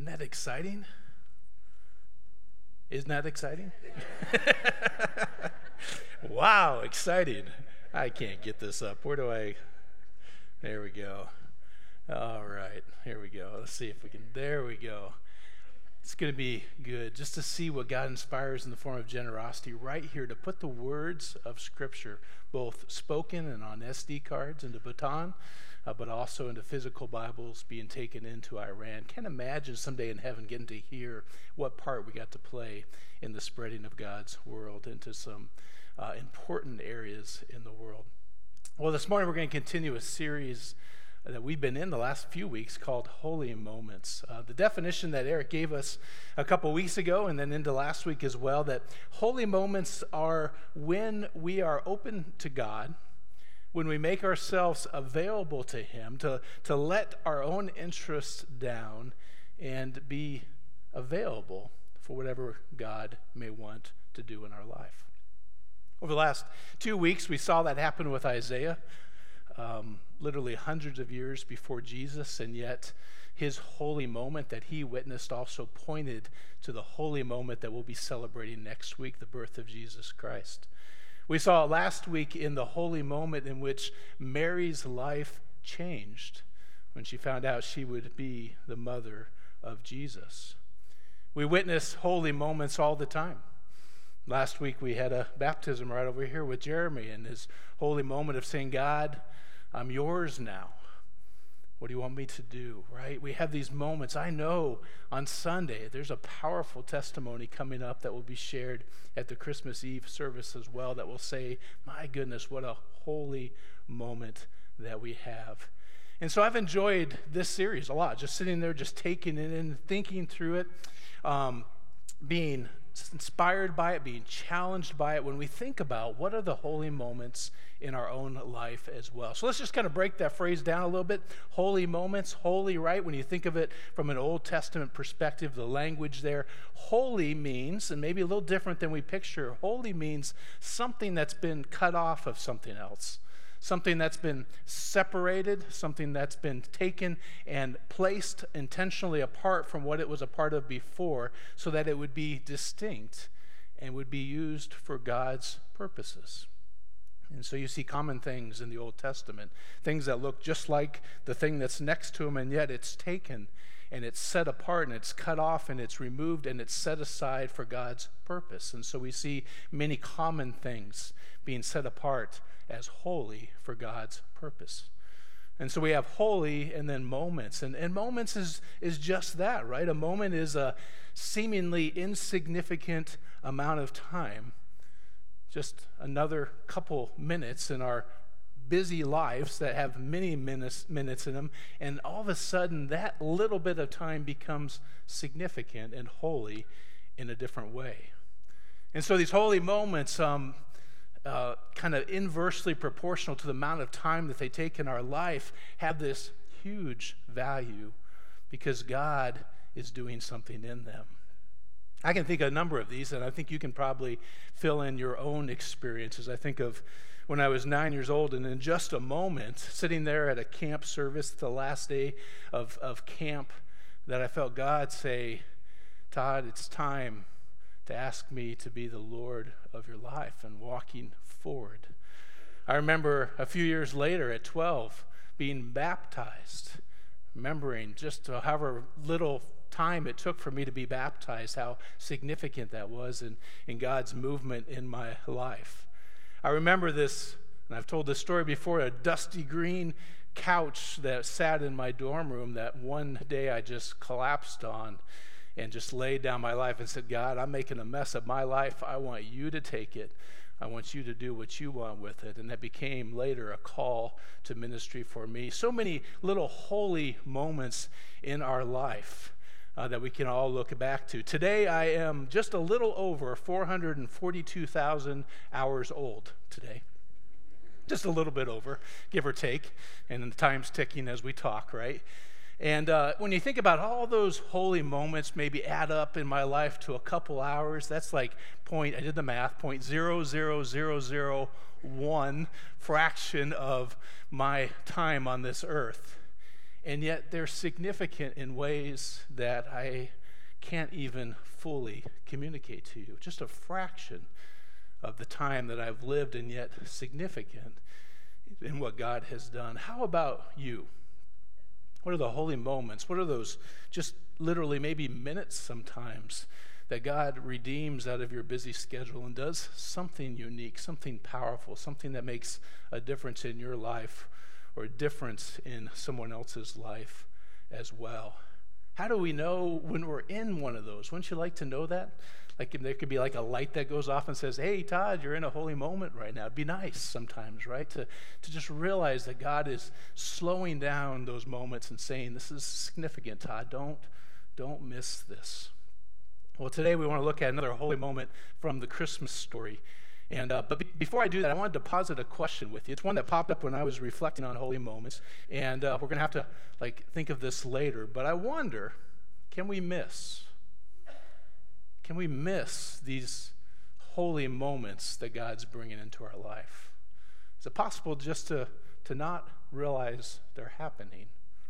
Isn't that exciting? Isn't that exciting? Wow, exciting. I can't get this up. There we go. All right, here we go. Let's see if we can, there we go. It's going to be good just to see what God inspires in the form of generosity right here, to put the words of Scripture, both spoken and on SD cards, into baton, but also into physical Bibles being taken into Iran. Can't imagine someday in heaven getting to hear what part we got to play in the spreading of God's world into some important areas in the world. Well, this morning we're going to continue a series that we've been in the last few weeks called Holy Moments. The definition that Eric gave us a couple weeks ago and then into last week as well, that holy moments are when we are open to God, when we make ourselves available to Him, to let our own interests down and be available for whatever God may want to do in our life. Over the last 2 weeks, we saw that happen with Isaiah. Literally hundreds of years before Jesus, and yet his holy moment that he witnessed also pointed to the holy moment that we'll be celebrating next week, the birth of Jesus Christ. We saw it last week in the holy moment in which Mary's life changed when she found out she would be the mother of Jesus. We witness holy moments all the time. Last week we had a baptism right over here with Jeremy and his holy moment of saying, God, I'm yours now. What do you want me to do, right? We have these moments. I know on Sunday there's a powerful testimony coming up that will be shared at the Christmas Eve service as well that will say, my goodness, what a holy moment that we have. And so I've enjoyed this series a lot, just sitting there, just taking it in, thinking through it, being inspired by it, being challenged by it when we think about what are the holy moments in our own life as well. So let's just kind of break that phrase down a little bit. Holy moments, holy, right? When you think of it from an Old Testament perspective, the language there, holy means, and maybe a little different than we picture, holy means something that's been cut off of something else. Something that's been separated, something that's been taken and placed intentionally apart from what it was a part of before so that it would be distinct and would be used for God's purposes. And so you see common things in the Old Testament, things that look just like the thing that's next to them, and yet it's taken and it's set apart and it's cut off and it's removed and it's set aside for God's purpose. And so we see many common things being set apart as holy for God's purpose. And so we have holy and then moments. And moments is just that, right? A moment is a seemingly insignificant amount of time, just another couple minutes in our busy lives that have many minutes in them, and all of a sudden that little bit of time becomes significant and holy in a different way. And so these holy moments kind of inversely proportional to the amount of time that they take in our life, have this huge value because God is doing something in them. I can think of a number of these, and I think you can probably fill in your own experiences. I think of when I was 9 years old, and in just a moment, sitting there at a camp service, the last day of camp, that I felt God say, Todd, it's time to ask me to be the Lord of your life and walking forward. I remember a few years later at 12 being baptized, remembering just however little time it took for me to be baptized, how significant that was in God's movement in my life. I remember this, and I've told this story before, a dusty green couch that sat in my dorm room that one day I just collapsed on and just laid down my life and said, God, I'm making a mess of my life. I want you to take it. I want you to do what you want with it. And that became later a call to ministry for me. So many little holy moments in our life that we can all look back to. Today I am just a little over 442,000 hours old today. Just a little bit over, give or take. And the time's ticking as we talk, right? And when you think about all those holy moments maybe add up in my life to a couple hours, that's like I did the math, 0.00001 fraction of my time on this earth. and yet they're significant in ways that I can't even fully communicate to you. Just a fraction of the time that I've lived, and yet significant in what God has done. How about you? What are the holy moments? What are those just literally maybe minutes sometimes that God redeems out of your busy schedule and does something unique, something powerful, something that makes a difference in your life or a difference in someone else's life as well? How do we know when we're in one of those? Wouldn't you like to know that? Like there could be like a light that goes off and says, hey, Todd, you're in a holy moment right now. It'd be nice sometimes, right? To just realize that God is slowing down those moments and saying, this is significant, Todd. Don't miss this. Well, today we want to look at another holy moment from the Christmas story. And but before I do that, I wanted to posit a question with you. It's one that popped up when I was reflecting on holy moments, and we're going to have to think of this later. But I wonder, can we miss these holy moments that God's bringing into our life? Is it possible just to not realize they're happening?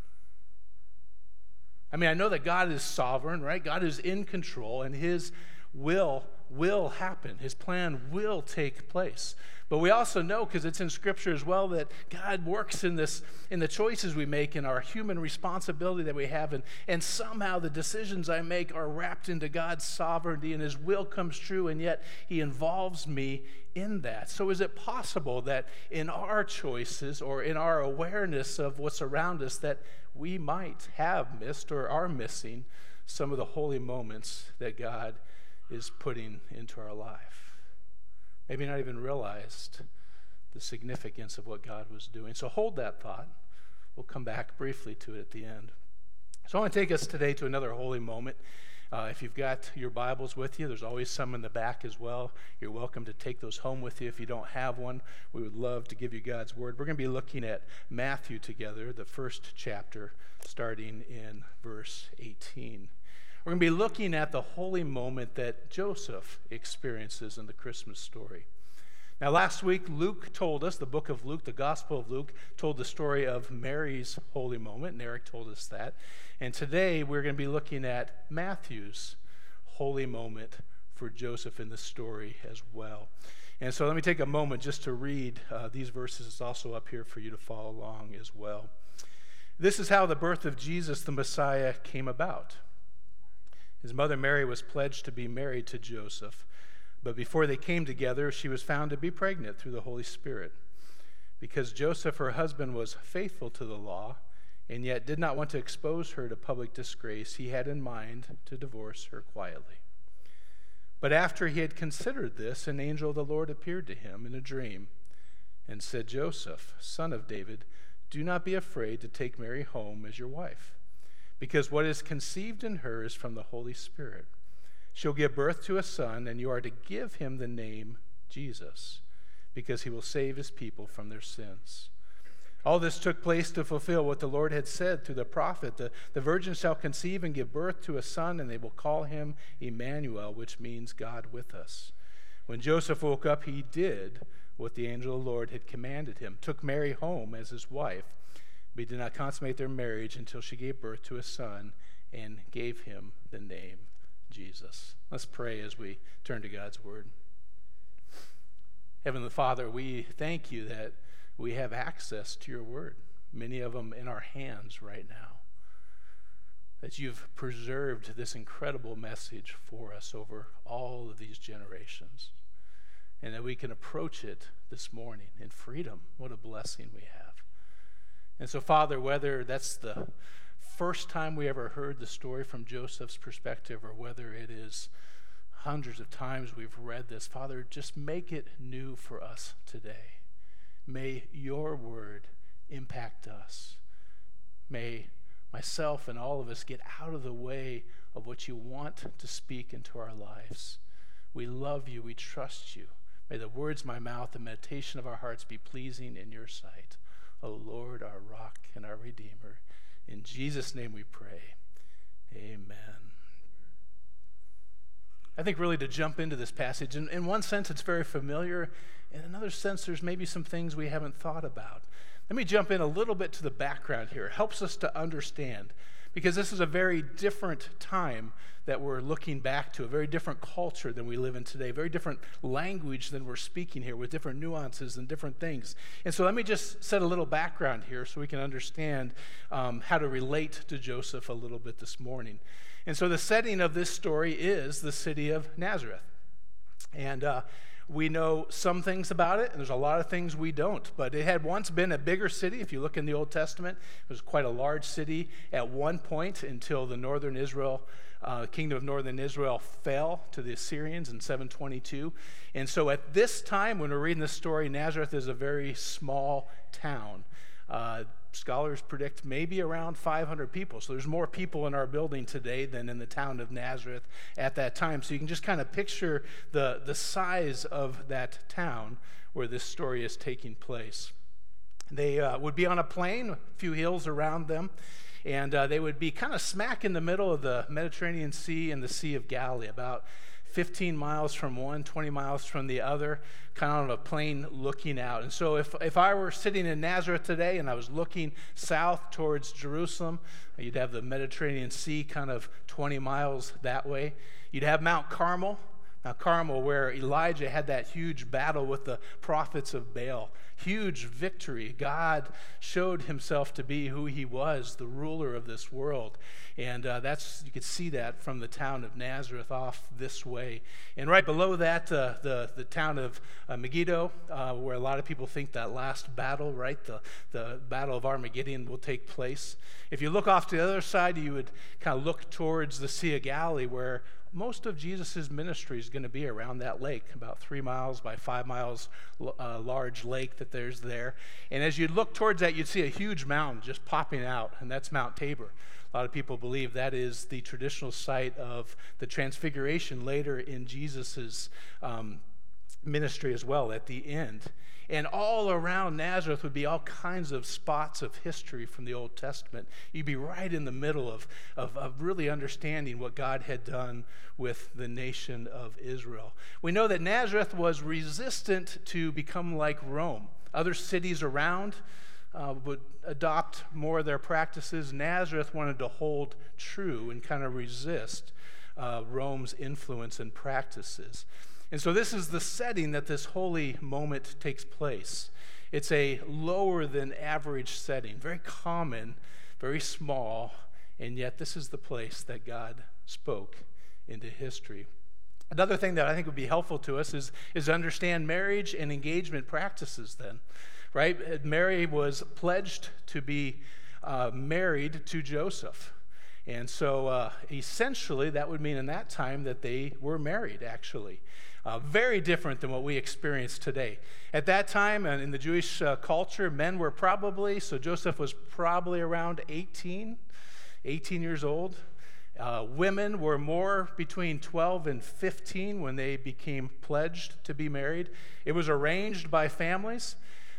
I mean, I know that God is sovereign, right? God is in control, and his will happen. His plan will take place. But we also know, because it's in Scripture as well, that God works in the choices we make, in our human responsibility that we have, and somehow the decisions I make are wrapped into God's sovereignty, and his will comes true, and yet he involves me in that. So is it possible that in our choices or in our awareness of what's around us that we might have missed or are missing some of the holy moments that God is putting into our life? Maybe not even realized the significance of what God was doing. So hold that thought. We'll come back briefly to it at the end. So I want to take us today to another holy moment. If you've got your Bibles with you, there's always some in the back as well. You're welcome to take those home with you. If you don't have one, we would love to give you God's Word. We're going to be looking at Matthew together, the first chapter, starting in verse 18. We're going to be looking at the holy moment that Joseph experiences in the Christmas story. Now, last week, Luke told us, the book of Luke, the Gospel of Luke, told the story of Mary's holy moment, and Eric told us that. And today, we're going to be looking at Matthew's holy moment for Joseph in the story as well. And so let me take a moment just to read these verses. It's also up here for you to follow along as well. This is how the birth of Jesus, the Messiah, came about. His mother Mary was pledged to be married to Joseph, but before they came together, she was found to be pregnant through the Holy Spirit. Because Joseph, her husband, was faithful to the law and yet did not want to expose her to public disgrace, he had in mind to divorce her quietly. But after he had considered this, an angel of the Lord appeared to him in a dream and said, Joseph, son of David, do not be afraid to take Mary home as your wife, because what is conceived in her is from the Holy Spirit. She'll give birth to a son, and you are to give him the name Jesus, because he will save his people from their sins. All this took place to fulfill what the Lord had said through the prophet. The virgin shall conceive and give birth to a son, and they will call him Emmanuel, which means God with us. When Joseph woke up, he did what the angel of the Lord had commanded him, took Mary home as his wife. But he did not consummate their marriage until she gave birth to a son and gave him the name Jesus. Let's pray as we turn to God's Word. Heavenly Father, we thank you that we have access to your Word, many of them in our hands right now, that you've preserved this incredible message for us over all of these generations, and that we can approach it this morning in freedom. What a blessing we have. And so, Father, whether that's the first time we ever heard the story from Joseph's perspective or whether it is hundreds of times we've read this, Father, just make it new for us today. May your word impact us. May myself and all of us get out of the way of what you want to speak into our lives. We love you. We trust you. May the words of my mouth and meditation of our hearts be pleasing in your sight. O Lord, our rock and our Redeemer. In Jesus' name we pray. Amen. I think really to jump into this passage, in one sense it's very familiar. In another sense, there's maybe some things we haven't thought about. Let me jump in a little bit to the background here. It helps us to understand, because this is a very different time that we're looking back to, a very different culture than we live in today, very different language than we're speaking here, with different nuances and different things. And so let me just set a little background here so we can understand how to relate to Joseph a little bit this morning. And so the setting of this story is the city of Nazareth. And we know some things about it, and there's a lot of things we don't. But it had once been a bigger city. If you look in the Old Testament, it was quite a large city at one point until the kingdom of northern Israel fell to the Assyrians in 722. And so at this time, when we're reading this story, Nazareth is a very small town. Scholars predict maybe around 500 people. So there's more people in our building today than in the town of Nazareth at that time. So you can just kind of picture the size of that town where this story is taking place. They would be on a plain, a few hills around them, and they would be kind of smack in the middle of the Mediterranean Sea and the Sea of Galilee, about 15 miles from one, 20 miles from the other, kind of on a plain looking out. And so if I were sitting in Nazareth today and I was looking south towards Jerusalem, you'd have the Mediterranean Sea kind of 20 miles that way. You'd have Mount Carmel, where Elijah had that huge battle with the prophets of Baal. Huge victory. God showed himself to be who he was, the ruler of this world. And you could see that from the town of Nazareth off this way. And right below that, the town of Megiddo, where a lot of people think that last battle, right, the Battle of Armageddon will take place. If you look off to the other side, you would kind of look towards the Sea of Galilee, where most of Jesus' ministry is going to be around that lake, about 3 miles by 5 miles large lake that there's there. And as you look towards that, you'd see a huge mountain just popping out, and that's Mount Tabor. A lot of people believe that is the traditional site of the Transfiguration later in Jesus' ministry as well at the end. And all around Nazareth would be all kinds of spots of history from the Old Testament. You'd be right in the middle of really understanding what God had done with the nation of Israel. We know that Nazareth was resistant to become like Rome. Other cities around would adopt more of their practices. Nazareth wanted to hold true and kind of resist Rome's influence and practices. And so this is the setting that this holy moment takes place. It's a lower than average setting, very common, very small, and yet this is the place that God spoke into history. Another thing that I think would be helpful to us is to understand marriage and engagement practices then, right? Mary was pledged to be married to Joseph. And so essentially that would mean in that time that they were married, actually. Very different than what we experience today. At that time, and in the Jewish culture, men were Joseph was probably around 18 years old. Women were more between 12 and 15 when they became pledged to be married. It was arranged by families.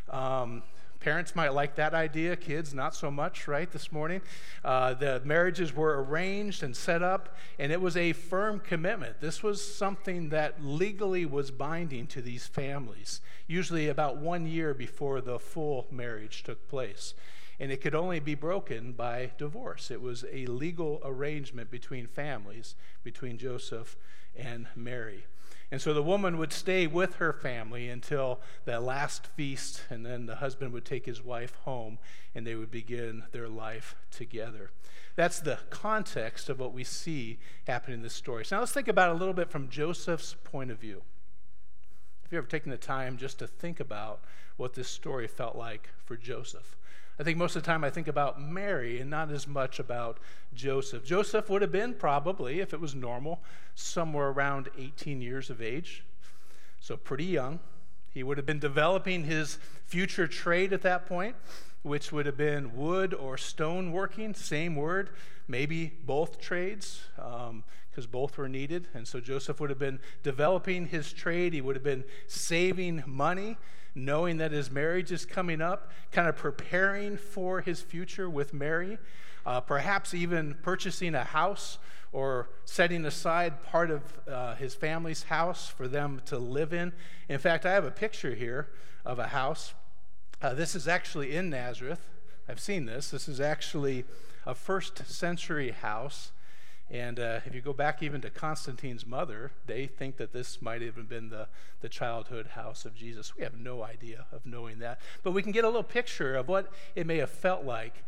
Parents might like that idea, kids not so much, right, this morning. The marriages were arranged and set up, and it was a firm commitment. This was something that legally was binding to these families, usually about 1 year before the full marriage took place. And it could only be broken by divorce. It was a legal arrangement between families, between Joseph and Mary. And so the woman would stay with her family until the last feast, and then the husband would take his wife home, and they would begin their life together. That's the context of what we see happen in this story. So now let's think about it a little bit from Joseph's point of view. Have you ever taken the time just to think about what this story felt like for Joseph? I think most of the time I think about Mary and not as much about Joseph. Joseph would have been probably, if it was normal, somewhere around 18 years of age, so pretty young. He would have been developing his future trade at that point, which would have been wood or stone working, same word, maybe both trades, because both were needed. And so Joseph would have been developing his trade. He would have been saving money, knowing that his marriage is coming up, kind of preparing for his future with Mary, perhaps even purchasing a house or setting aside part of his family's house for them to live in. In fact, I have a picture here of a house This is actually in Nazareth. I've seen this. This is actually a first century house. And if you go back even to Constantine's mother, they think that this might have been the childhood house of Jesus. We have no idea of knowing that. But we can get a little picture of what it may have felt like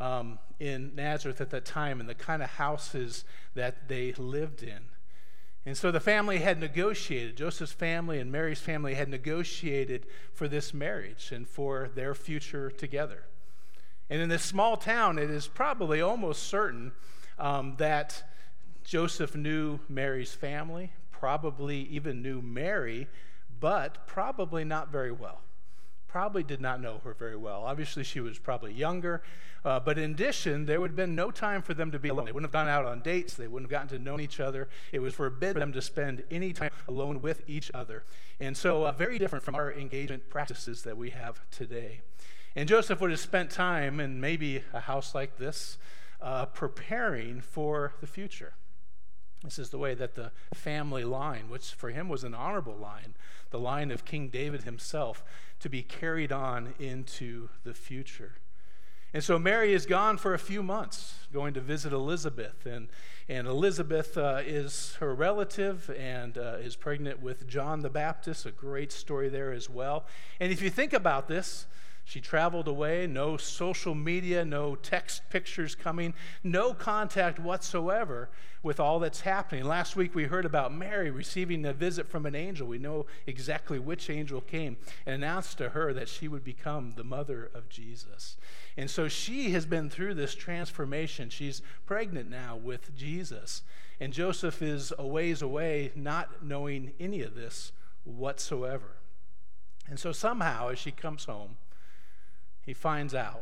in Nazareth at that time and the kind of houses that they lived in. And so the family had negotiated, Joseph's family and Mary's family had negotiated for this marriage and for their future together. And in this small town, it is probably almost certain that Joseph knew Mary's family, probably even knew Mary, but probably not very well. Probably did not know her very well. Obviously, she was probably younger, but in addition, there would have been no time for them to be alone. They wouldn't have gone out on dates. They wouldn't have gotten to know each other. It was forbidden for them to spend any time alone with each other. And so very different from our engagement practices that we have today. And Joseph would have spent time in maybe a house like this, preparing for the future. This is the way that the family line, which for him was an honorable line, the line of King David himself, to be carried on into the future. And so Mary is gone for a few months, going to visit Elizabeth. And Elizabeth is her relative and is pregnant with John the Baptist, a great story there as well. And if you think about this, she traveled away, no social media, no text pictures coming, no contact whatsoever with all that's happening. Last week we heard about Mary receiving a visit from an angel. We know exactly which angel came and announced to her that she would become the mother of Jesus. And so she has been through this transformation. She's pregnant now with Jesus. And Joseph is a ways away, not knowing any of this whatsoever. And so somehow as she comes home, he finds out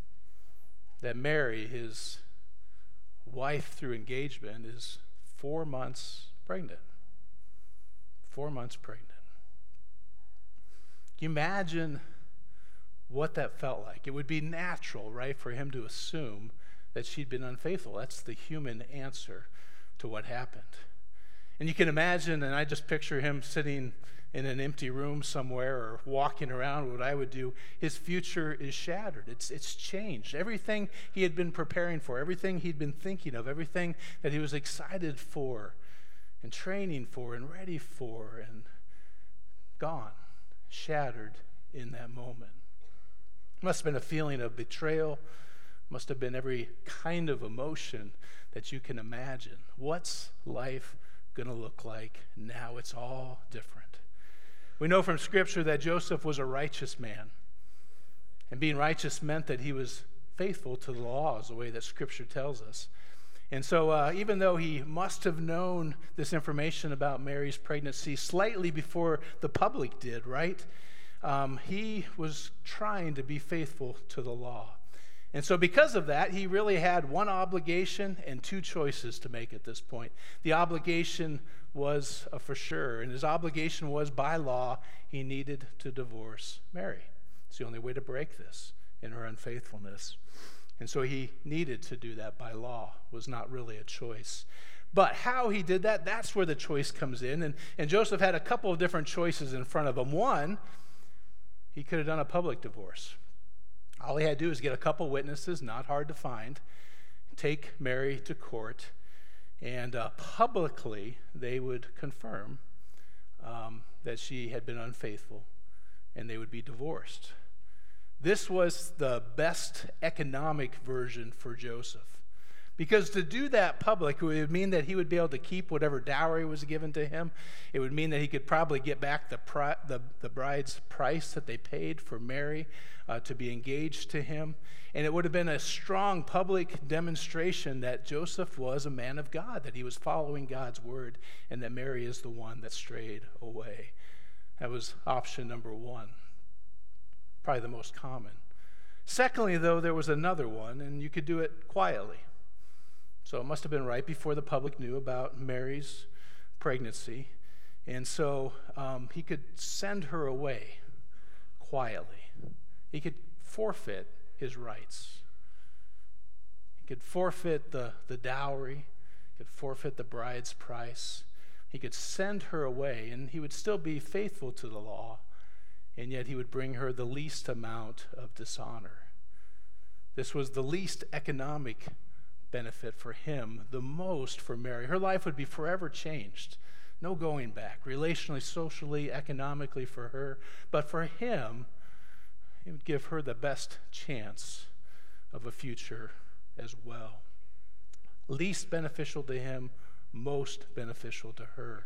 that Mary, his wife through engagement, is 4 months pregnant. 4 months pregnant. Can you imagine what that felt like? It would be natural, right, for him to assume that she'd been unfaithful. That's the human answer to what happened. And you can imagine, and I just picture him sitting in an empty room somewhere or walking around, what I would do, his future is shattered. It's changed. Everything he had been preparing for, everything he'd been thinking of, everything that he was excited for and training for and ready for, and gone, shattered in that moment. Must have been a feeling of betrayal. Must have been every kind of emotion that you can imagine. What's life going to look like now? It's all different. We know from Scripture that Joseph was a righteous man. And being righteous meant that he was faithful to the laws, the way that Scripture tells us. And so even though he must have known this information about Mary's pregnancy slightly before the public did, right? He was trying to be faithful to the law. And so because of that, he really had one obligation and two choices to make at this point. The obligation was for sure, and his obligation was by law, he needed to divorce Mary. It's the only way to break this in her unfaithfulness. And so he needed to do that by law. It was not really a choice. But how he did that, that's where the choice comes in. And Joseph had a couple of different choices in front of him. One, he could have done a public divorce. All he had to do is get a couple witnesses, not hard to find, take Mary to court, and publicly they would confirm that she had been unfaithful, and they would be divorced. This was the best economic version for Joseph. Because to do that public would mean that he would be able to keep whatever dowry was given to him. It would mean that he could probably get back the bride's price that they paid for Mary to be engaged to him. And it would have been a strong public demonstration that Joseph was a man of God, that he was following God's word, and that Mary is the one that strayed away. That was option number one, probably the most common. Secondly, though, there was another one, and you could do it quietly. So it must have been right before the public knew about Mary's pregnancy. And so he could send her away quietly. He could forfeit his rights. He could forfeit the dowry. He could forfeit the bride's price. He could send her away, and he would still be faithful to the law, and yet he would bring her the least amount of dishonor. This was the least economic benefit for him, the most for Mary. Her life would be forever changed. No going back, relationally, socially, economically for her. But for him, it would give her the best chance of a future as well. Least beneficial to him, most beneficial to her.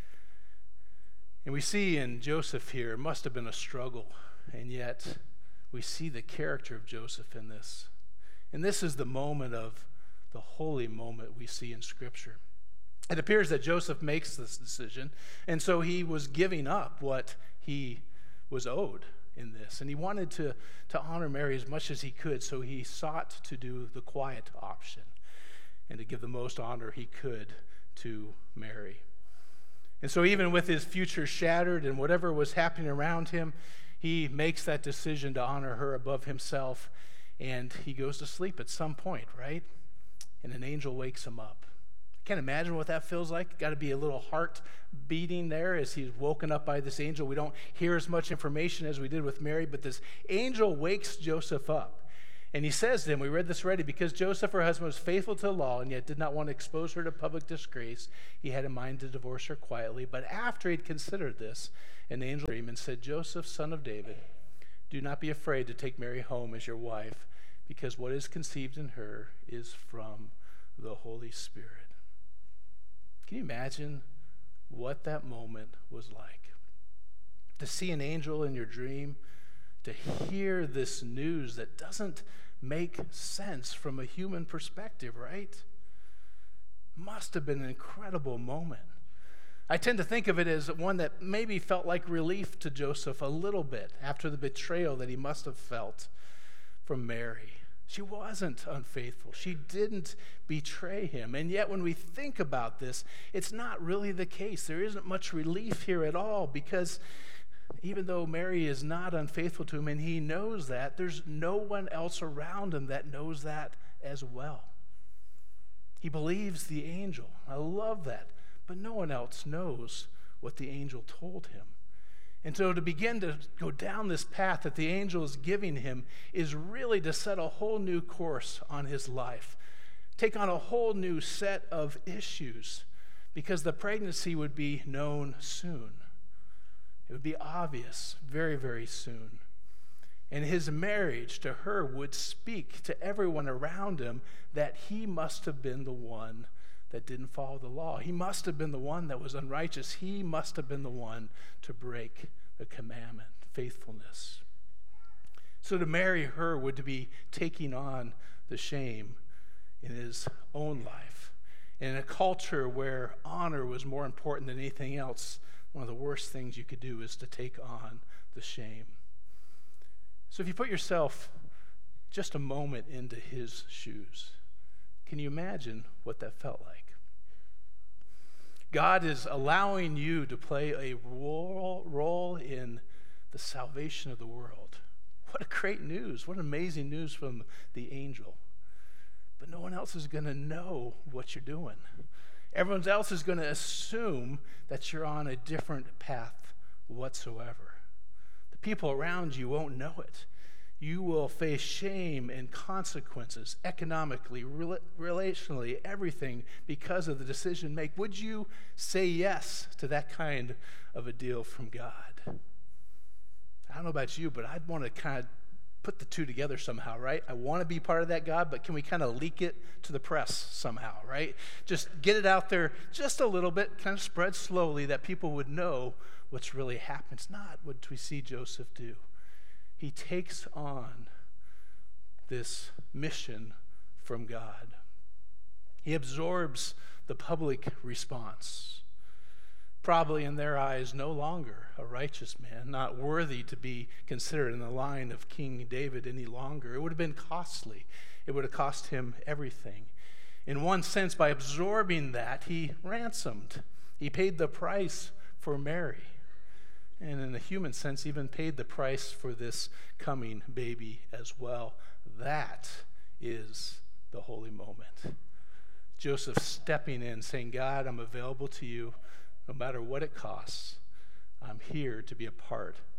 And we see in Joseph here, it must have been a struggle, and yet we see the character of Joseph in this. And this is the moment of the holy moment we see in Scripture. It appears that Joseph makes this decision, and so he was giving up what he was owed in this. And he wanted to honor Mary as much as he could, so he sought to do the quiet option and to give the most honor he could to Mary. And so even with his future shattered and whatever was happening around him, he makes that decision to honor her above himself, and he goes to sleep at some point, right? And an angel wakes him up. Can't imagine what that feels like. Got to be a little heart beating there as he's woken up by this angel. We don't hear as much information as we did with Mary, but this angel wakes Joseph up. And he says to him, we read this already, because Joseph, her husband, was faithful to the law and yet did not want to expose her to public disgrace, he had in mind to divorce her quietly. But after he'd considered this, an angel came and said, Joseph, son of David, do not be afraid to take Mary home as your wife, because what is conceived in her is from the Holy Spirit. Can you imagine what that moment was like? To see an angel in your dream, to hear this news that doesn't make sense from a human perspective, right? Must have been an incredible moment. I tend to think of it as one that maybe felt like relief to Joseph a little bit after the betrayal that he must have felt from Mary. She wasn't unfaithful. She didn't betray him. And yet when we think about this, it's not really the case. There isn't much relief here at all, because even though Mary is not unfaithful to him and he knows that, there's no one else around him that knows that as well. He believes the angel. I love that. But no one else knows what the angel told him. And so to begin to go down this path that the angel is giving him is really to set a whole new course on his life, take on a whole new set of issues, because the pregnancy would be known soon. It would be obvious very, very soon. And his marriage to her would speak to everyone around him that he must have been the one that didn't follow the law. He must have been the one that was unrighteous. He must have been the one to break the commandment, faithfulness. So to marry her would be taking on the shame in his own life. And in a culture where honor was more important than anything else, one of the worst things you could do is to take on the shame. So if you put yourself just a moment into his shoes, can you imagine what that felt like? God is allowing you to play a role in the salvation of the world. What a great news. What amazing news from the angel. But no one else is going to know what you're doing. Everyone else is going to assume that you're on a different path whatsoever. The people around you won't know it. You will face shame and consequences, economically, relationally, everything, because of the decision you make. Would you say yes to that kind of a deal from God? I don't know about you, but I'd want to kind of put the two together somehow, right? I want to be part of that, God, but can we kind of leak it to the press somehow, right? Just get it out there just a little bit, kind of spread slowly, that people would know what's really happened. It's not what we see Joseph do. He takes on this mission from God. He absorbs the public response. Probably in their eyes, no longer a righteous man, not worthy to be considered in the line of King David any longer. It would have been costly. It would have cost him everything. In one sense, by absorbing that, he ransomed. He paid the price for Mary. And in a human sense, even paid the price for this coming baby as well. That is the holy moment. Joseph stepping in, saying, God, I'm available to you no matter what it costs. I'm here to be a part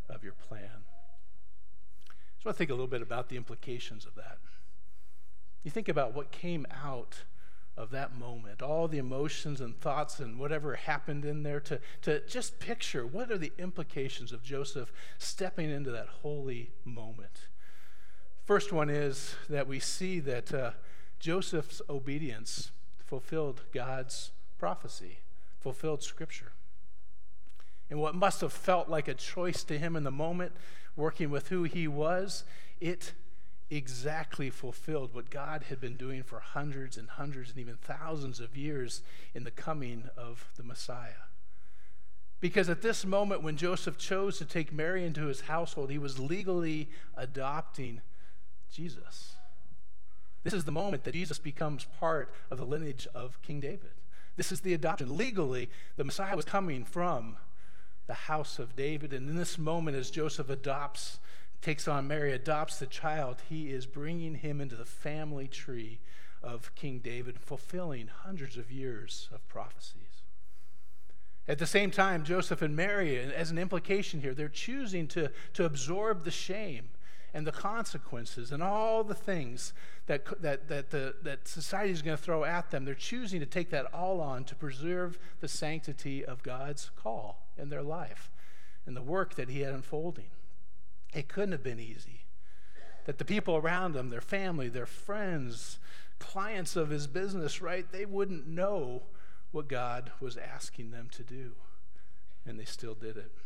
of your plan. So I think a little bit about the implications of that. You think about what came out of that moment, all the emotions and thoughts and whatever happened in there, to just picture what are the implications of Joseph stepping into that holy moment. First one is that we see that Joseph's obedience fulfilled God's prophecy, fulfilled Scripture. And what must have felt like a choice to him in the moment, working with who he was, it exactly fulfilled what God had been doing for hundreds and hundreds and even thousands of years in the coming of the Messiah. Because at this moment when Joseph chose to take Mary into his household, he was legally adopting Jesus. This is the moment that Jesus becomes part of the lineage of King David. This is the adoption. Legally, the Messiah was coming from the house of David, and in this moment as Joseph takes on Mary, adopts the child, he is bringing him into the family tree of King David, fulfilling hundreds of years of prophecies. At the same time, Joseph and Mary, as an implication here, they're choosing to absorb the shame and the consequences and all the things that society is going to throw at them. They're choosing to take that all on to preserve the sanctity of God's call in their life and the work that he had unfolding. It couldn't have been easy. That the people around them, their family, their friends, clients of his business, right, they wouldn't know what God was asking them to do. And they still did it.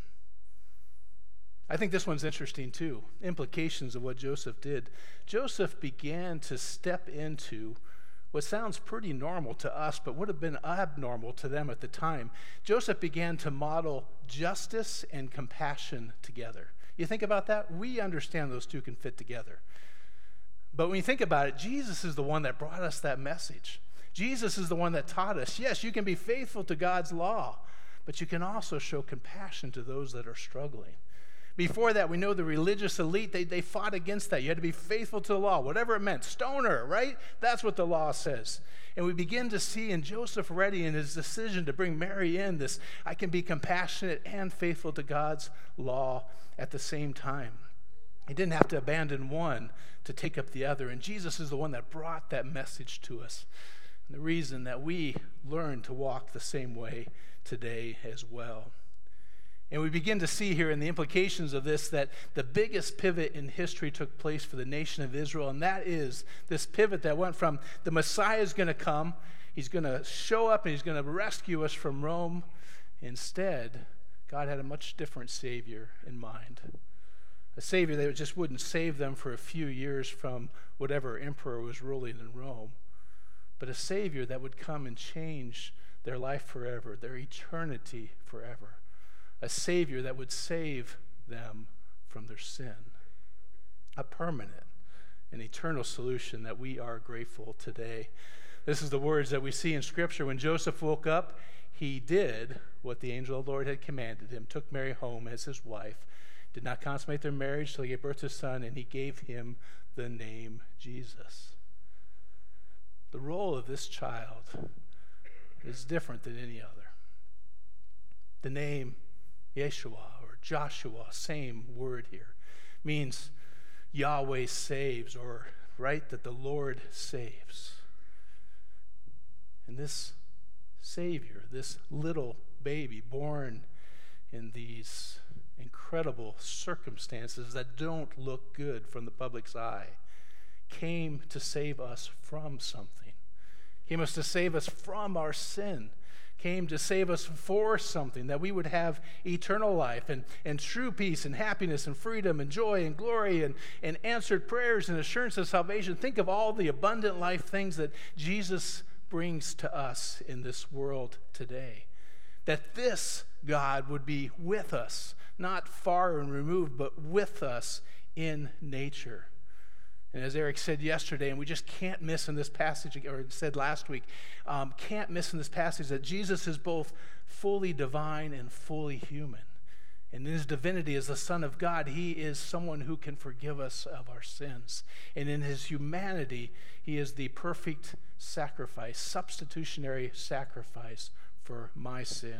I think this one's interesting too. Implications of what Joseph did. Joseph began to step into what sounds pretty normal to us, but would have been abnormal to them at the time. Joseph began to model justice and compassion together. You think about that? We understand those two can fit together. But when you think about it, Jesus is the one that brought us that message. Jesus is the one that taught us, yes, you can be faithful to God's law, but you can also show compassion to those that are struggling. Before that, we know the religious elite, they fought against that. You had to be faithful to the law, whatever it meant. Stone her, right? That's what the law says. And we begin to see in Joseph ready in his decision to bring Mary in this, I can be compassionate and faithful to God's law at the same time. He didn't have to abandon one to take up the other. And Jesus is the one that brought that message to us. And the reason that we learn to walk the same way today as well. And we begin to see here in the implications of this that the biggest pivot in history took place for the nation of Israel, and that is this pivot that went from the Messiah is going to come, he's going to show up, and he's going to rescue us from Rome. Instead, God had a much different Savior in mind. A Savior that just wouldn't save them for a few years from whatever emperor was ruling in Rome, but a Savior that would come and change their life forever, their eternity forever. A Savior that would save them from their sin. A permanent and eternal solution that we are grateful today. This is the words that we see in Scripture. When Joseph woke up, he did what the angel of the Lord had commanded him, took Mary home as his wife, did not consummate their marriage till he gave birth to a son, and he gave him the name Jesus. The role of this child is different than any other. The name Yeshua or Joshua, same word here, means Yahweh saves, or right, that the Lord saves. And this Savior, this little baby born in these incredible circumstances that don't look good from the public's eye, came to save us from something. Came to save us from our sin. Came to save us for something, that we would have eternal life and true peace and happiness and freedom and joy and glory and answered prayers and assurance of salvation. Think of all the abundant life things that Jesus brings to us in this world today. That this God would be with us, not far and removed, but with us in nature. And as Eric said yesterday, and we just can't miss in this passage, or said last week, can't miss in this passage that Jesus is both fully divine and fully human. And in his divinity as the Son of God, he is someone who can forgive us of our sins. And in his humanity, he is the perfect sacrifice, substitutionary sacrifice for my sin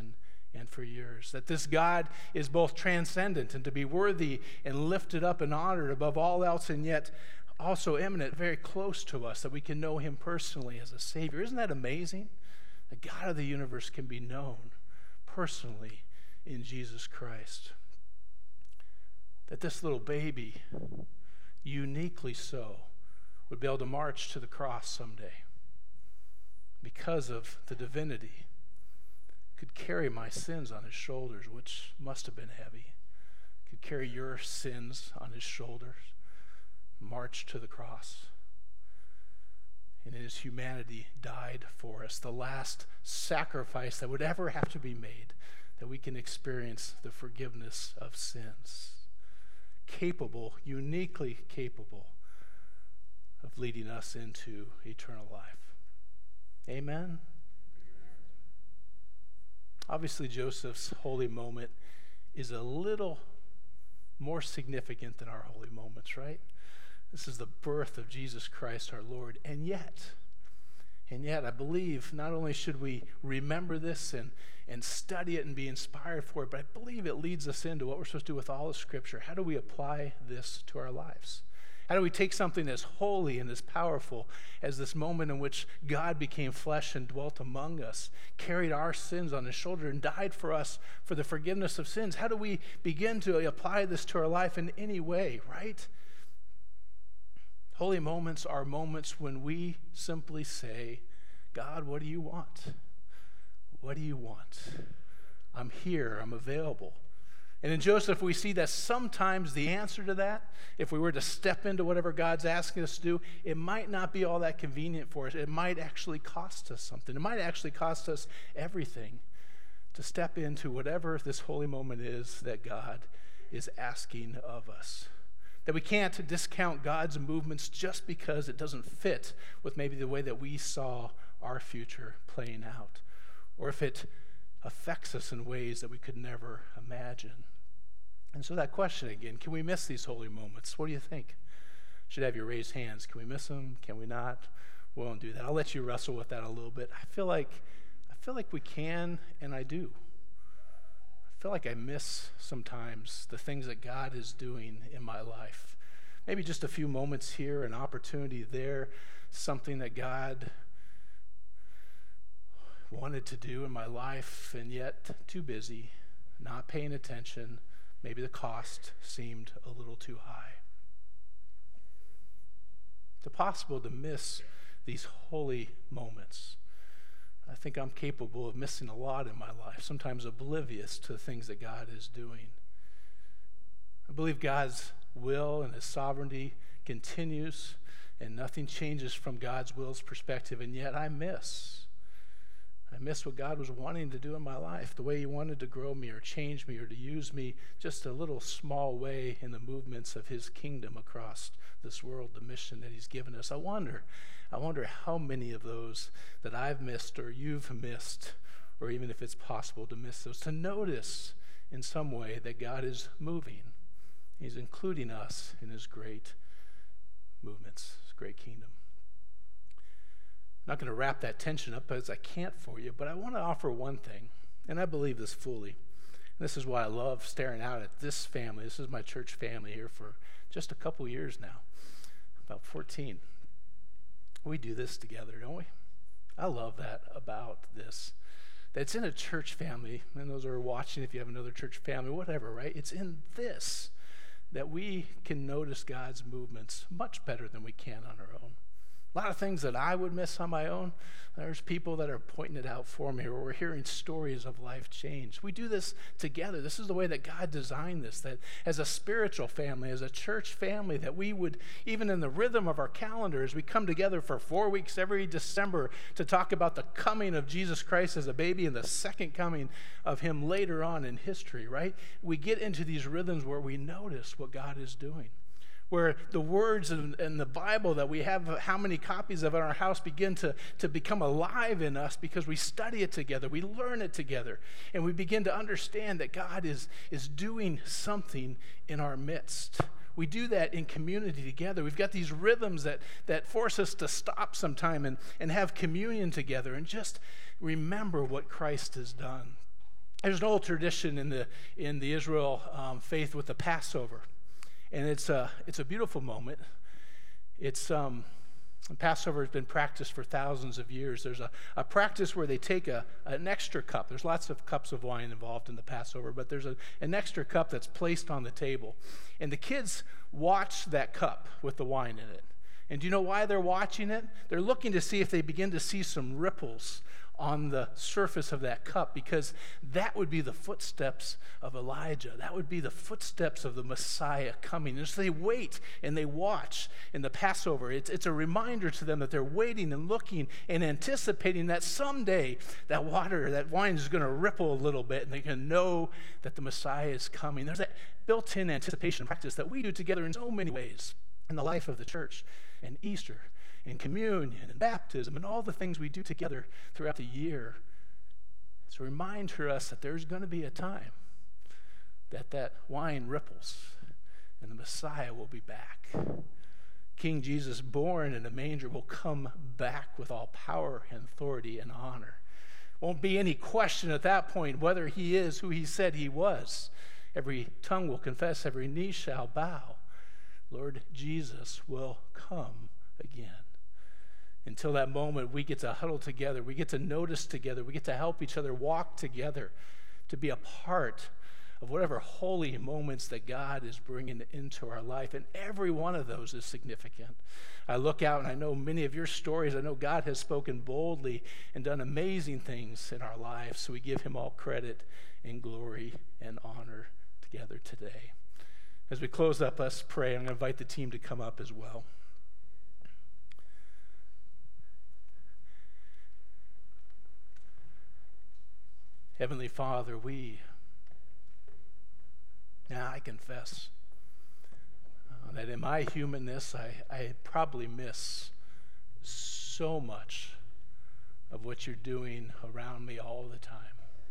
and for yours. That this God is both transcendent and to be worthy and lifted up and honored above all else, and yet also immanent, very close to us, that we can know him personally as a Savior. Isn't that amazing? The God of the universe can be known personally in Jesus Christ. That this little baby, uniquely so, would be able to march to the cross someday because of the divinity, could carry my sins on his shoulders, which must have been heavy, could carry your sins on his shoulders, march to the cross, and in his humanity died for us, the last sacrifice that would ever have to be made, that we can experience the forgiveness of sins. Capable, uniquely capable of leading us into eternal life. Amen? Obviously, Joseph's holy moment is a little more significant than our holy moments, right? This is the birth of Jesus Christ our Lord. And yet, I believe not only should we remember this and study it and be inspired for it, but I believe it leads us into what we're supposed to do with all of Scripture. How do we apply this to our lives? How do we take something as holy and as powerful as this moment in which God became flesh and dwelt among us, carried our sins on his shoulder and died for us for the forgiveness of sins? How do we begin to apply this to our life in any way, right? Holy moments are moments when we simply say, God, what do you want? What do you want? I'm here, I'm available. And in Joseph, we see that sometimes the answer to that, if we were to step into whatever God's asking us to do, it might not be all that convenient for us. It might actually cost us something. It might actually cost us everything to step into whatever this holy moment is that God is asking of us. That we can't discount God's movements just because it doesn't fit with maybe the way that we saw our future playing out, or if it affects us in ways that we could never imagine. And so that question again, can we miss these holy moments? What do you think? Should have your raised hands. Can we miss them? Can we not? We won't do that. I'll let you wrestle with that a little bit. I feel like we can, and I do. I feel like I miss sometimes the things that God is doing in my life. Maybe just a few moments here, an opportunity there, something that God wanted to do in my life, and yet too busy, not paying attention. Maybe the cost seemed a little too high. It's possible to miss these holy moments. I think I'm capable of missing a lot in my life, sometimes oblivious to the things that God is doing. I believe God's will and his sovereignty continues, and nothing changes from God's will's perspective, and yet I miss what God was wanting to do in my life, the way he wanted to grow me or change me or to use me just a little small way in the movements of his kingdom across this world, the mission that he's given us. I wonder how many of those that I've missed or you've missed, or even if it's possible to miss those, to notice in some way that God is moving. He's including us in his great movements, his great kingdom. I'm not going to wrap that tension up as I can't for you, but I want to offer one thing, and I believe this fully. And this is why I love staring out at this family. This is my church family here for just a couple years now, about 14. We do this together, don't we? I love that about this. That's in a church family, and those who are watching, if you have another church family, whatever, right? It's in this that we can notice God's movements much better than we can on our own. A lot of things that I would miss on my own, there's people that are pointing it out for me, or we're hearing stories of life change. We do this together. This is the way that God designed this, that as a spiritual family, as a church family, that we would, even in the rhythm of our calendar, as we come together for 4 weeks every December to talk about the coming of Jesus Christ as a baby and the second coming of him later on in history, right? We get into these rhythms where we notice what God is doing, where the words in the Bible that we have, how many copies of in our house, begin to become alive in us because we study it together, we learn it together, and we begin to understand that God is doing something in our midst. We do that in community together. We've got these rhythms that force us to stop sometime and have communion together and just remember what Christ has done. There's an old tradition in the Israel faith with the Passover, and it's a beautiful moment. Passover has been practiced for thousands of years. There's a practice where they take an extra cup. There's lots of cups of wine involved in the Passover, but there's an extra cup that's placed on the table. And the kids watch that cup with the wine in it. And do you know why they're watching it? They're looking to see if they begin to see some ripples on the surface of that cup, because that would be the footsteps of Elijah. That would be the footsteps of the Messiah coming. And so they wait and they watch in the Passover. It's a reminder to them that they're waiting and looking and anticipating that someday that wine is going to ripple a little bit, and they can know that the Messiah is coming. There's that built-in anticipation practice that we do together in so many ways in the life of the church, and Easter, and communion, and baptism, and all the things we do together throughout the year. It's a reminder to us that there's going to be a time that wine ripples, and the Messiah will be back. King Jesus, born in a manger, will come back with all power and authority and honor. Won't be any question at that point whether he is who he said he was. Every tongue will confess, every knee shall bow. Lord Jesus will come again. Until that moment, we get to huddle together. We get to notice together. We get to help each other walk together, to be a part of whatever holy moments that God is bringing into our life. And every one of those is significant. I look out and I know many of your stories. I know God has spoken boldly and done amazing things in our lives. So we give him all credit and glory and honor together today. As we close up, let's pray. I'm going to invite the team to come up as well. Heavenly Father, I confess that in my humanness, I probably miss so much of what you're doing around me all the time.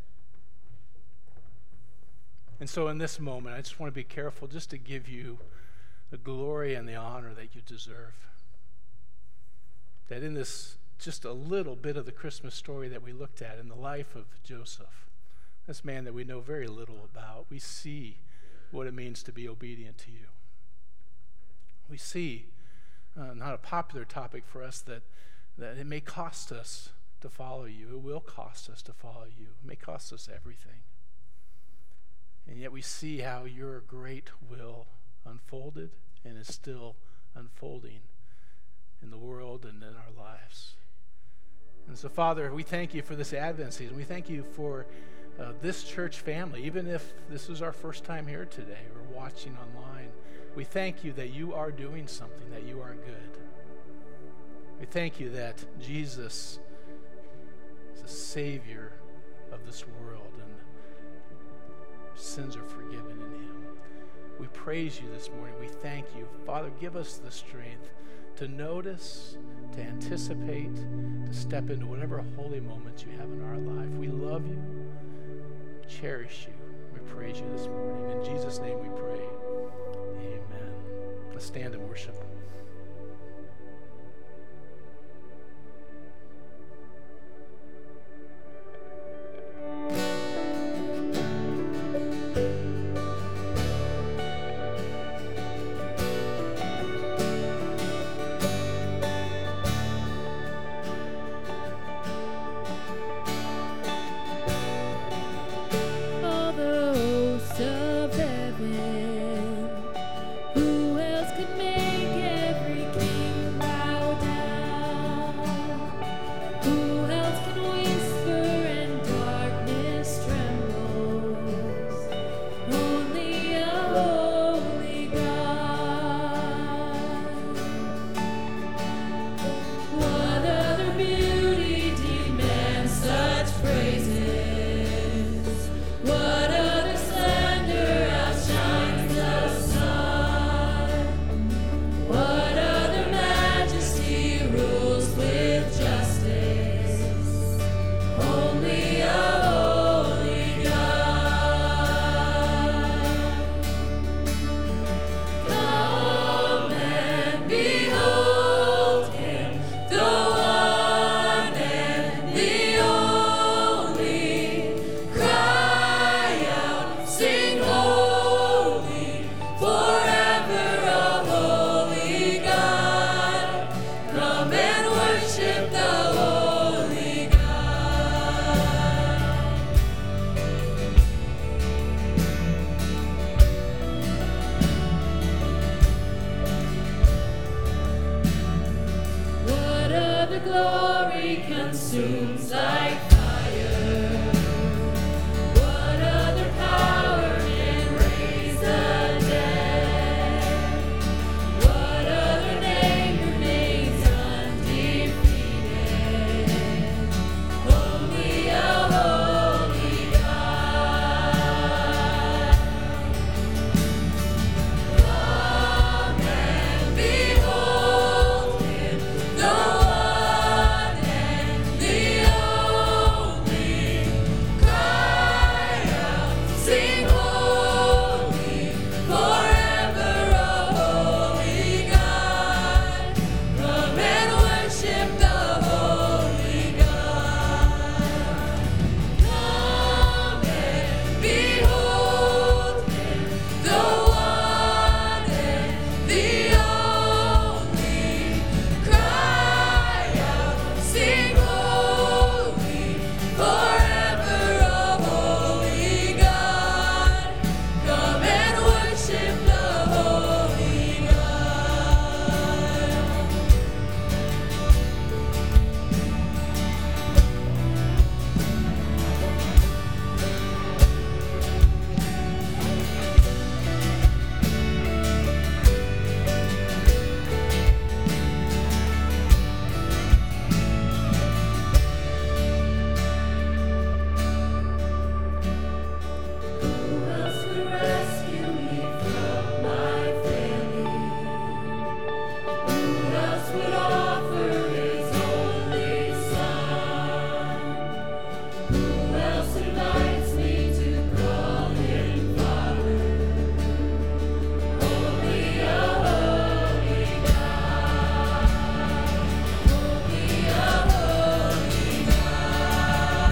And so in this moment, I just want to be careful just to give you the glory and the honor that you deserve. That in this just a little bit of the Christmas story that we looked at in the life of Joseph, this man that we know very little about, we see what it means to be obedient to you. We see, not a popular topic for us, that it may cost us to follow you. It will cost us to follow you. It may cost us everything. And yet we see how your great will unfolded and is still unfolding in the world and in our lives. And so, Father, we thank you for this Advent season. We thank you for this church family. Even if this is our first time here today or watching online, we thank you that you are doing something, that you are good. We thank you that Jesus is the Savior of this world, and sins are forgiven in him. We praise you this morning. We thank you. Father, give us the strength to notice, to anticipate, to step into whatever holy moments you have in our life. We love you. We cherish you. We praise you this morning. In Jesus' name we pray. Amen. Let's stand and worship. Of heaven, who else could make it? consumes like fire. What other power can raise the dead? What other name remains undefeated? Only a holy God. Come and behold Him, the one and the only. Cry out, sing holy, forever a holy God. Come and worship the holy God. Come and behold Him, the one and the only. Cry out, sing holy, forever a holy God. Come and worship the holy God. Who else could rescue me from my failing? Who else would offer His only Son? Who else invites me to call Him Father? Only a holy God. Only a holy God.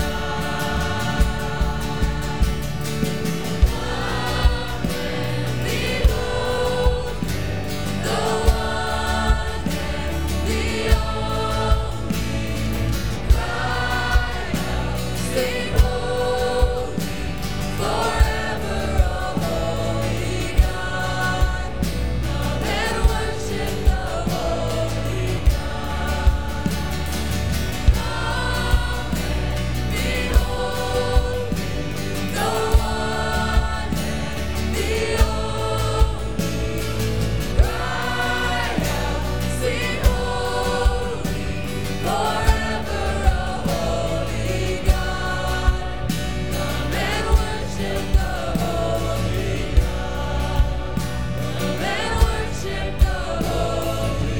Come and behold the one and the only. Cry out, sing holy, forever a holy God. Come and worship the holy God. Come and behold the one and the only. Cry out, sing holy, forever a holy God. Come and worship the holy God. Come and worship the holy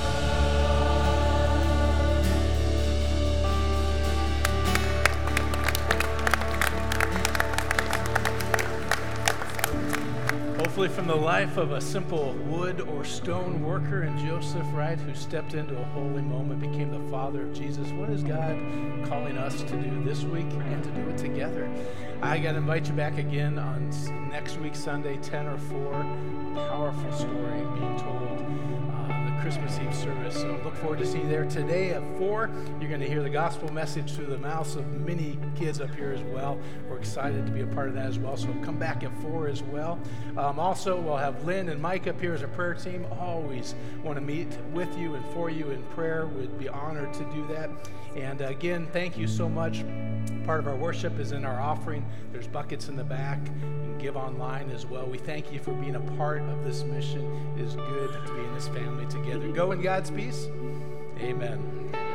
Hopefully from the life of a simple wood or stone worker in Joseph, right, who stepped into a holy moment, became the father of Jesus. What is God calling us to do this week and to do it together? I got to invite you back again on next week, Sunday, 10 or 4. Powerful story being told. The Christmas Eve service. So look forward to seeing you there today at 4. You're going to hear the gospel message through the mouths of many kids up here as well. We're excited to be a part of that as well. So come back at 4 as well. Also, we'll have Lynn and Mike up here as a prayer team. Always want to meet with you and for you in prayer. Would be honored to do that. And again, thank you so much. Part of our worship is in our offering. There's buckets in the back. You can give online as well. We thank you for being a part of this mission. It is good to be in this family together. Go in God's peace. Amen.